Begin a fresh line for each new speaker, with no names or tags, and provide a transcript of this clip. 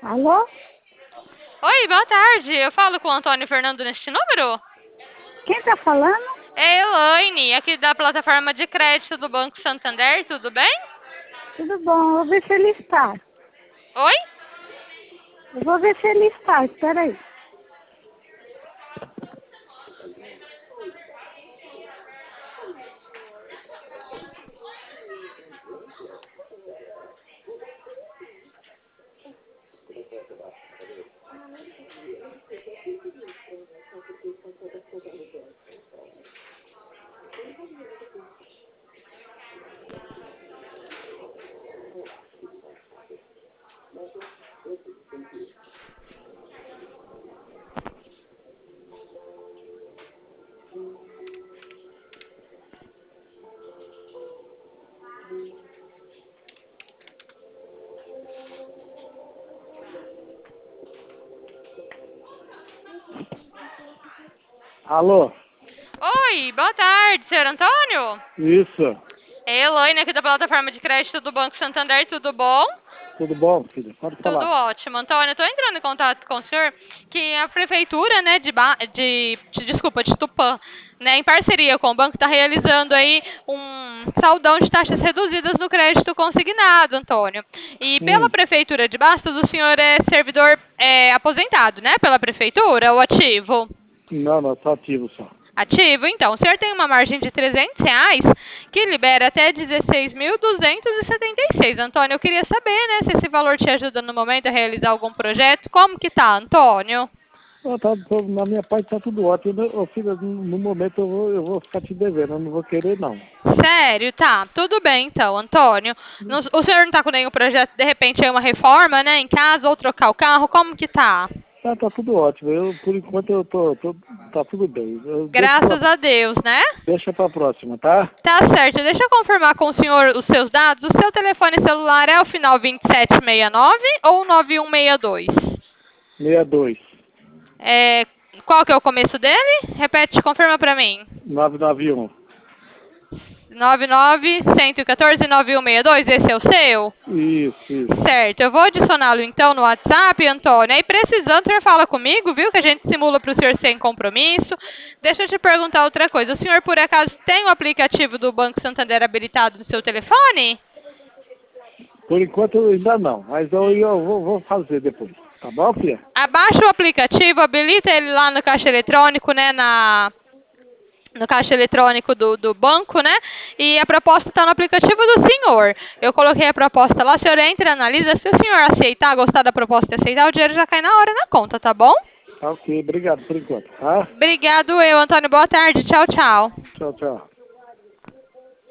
Alô?
Oi, boa tarde. Eu falo com o Antônio Fernando neste número?
Quem tá falando?
É Elaine, aqui da plataforma de crédito do Banco Santander, tudo bem?
Tudo bom, eu vou ver se ele está.
Oi?
Eu vou ver se ele está, espera aí.
Alô?
Oi, boa tarde, senhor Antônio?
Isso.
É Elaine, aqui da plataforma de crédito do Banco Santander, tudo bom?
Tudo bom, filho? Pode
Tudo
falar.
ótimo. Antônio, estou entrando em contato com o senhor que a prefeitura, né, de Tupã, né, em parceria com o banco, está realizando aí um saldão de taxas reduzidas no crédito consignado, Antônio. E pela
Hum.
prefeitura de Bastos, o senhor é servidor aposentado, né, pela prefeitura, ou ativo?
Não, só ativo só.
Ativo, então. O senhor tem uma margem de R$ 300 que libera até 16.276. Antônio, eu queria saber, né, se esse valor te ajuda no momento a realizar algum projeto. Como que tá, Antônio?
Na minha parte tá tudo ótimo. Ô, filho, no momento eu vou ficar te devendo, eu não vou querer não.
Sério? Tá. Tudo bem, então, Antônio. O senhor não tá com nenhum projeto, de repente, é uma reforma, né, em casa, ou trocar o carro? Como que tá?
Tá tudo ótimo. Por enquanto tá tudo bem.
Graças a Deus, né?
Deixa pra próxima, tá?
Tá certo. Deixa eu confirmar com o senhor os seus dados. O seu telefone celular é o final 2769 ou 9162?
62.
É, qual que é o começo dele? Repete, confirma pra mim.
991.
99-114-9162, esse é o seu?
Isso.
Certo, eu vou adicioná-lo então no WhatsApp, Antônio. Aí precisando, o senhor fala comigo, viu? Que a gente simula para o senhor sem compromisso. Deixa eu te perguntar outra coisa. O senhor, por acaso, tem o aplicativo do Banco Santander habilitado no seu telefone?
Por enquanto ainda não, mas eu vou fazer depois. Tá bom, filha?
Abaixa o aplicativo, habilita ele lá no caixa eletrônico, né? No caixa eletrônico do banco, né? E a proposta está no aplicativo do senhor. Eu coloquei a proposta lá, o senhor entra, analisa. Se o senhor aceitar, gostar da proposta e aceitar, o dinheiro já cai na hora na conta, tá bom?
Tá ok, obrigado por enquanto, tá?
Obrigado, Antônio. Boa tarde. Tchau, tchau.
Tchau.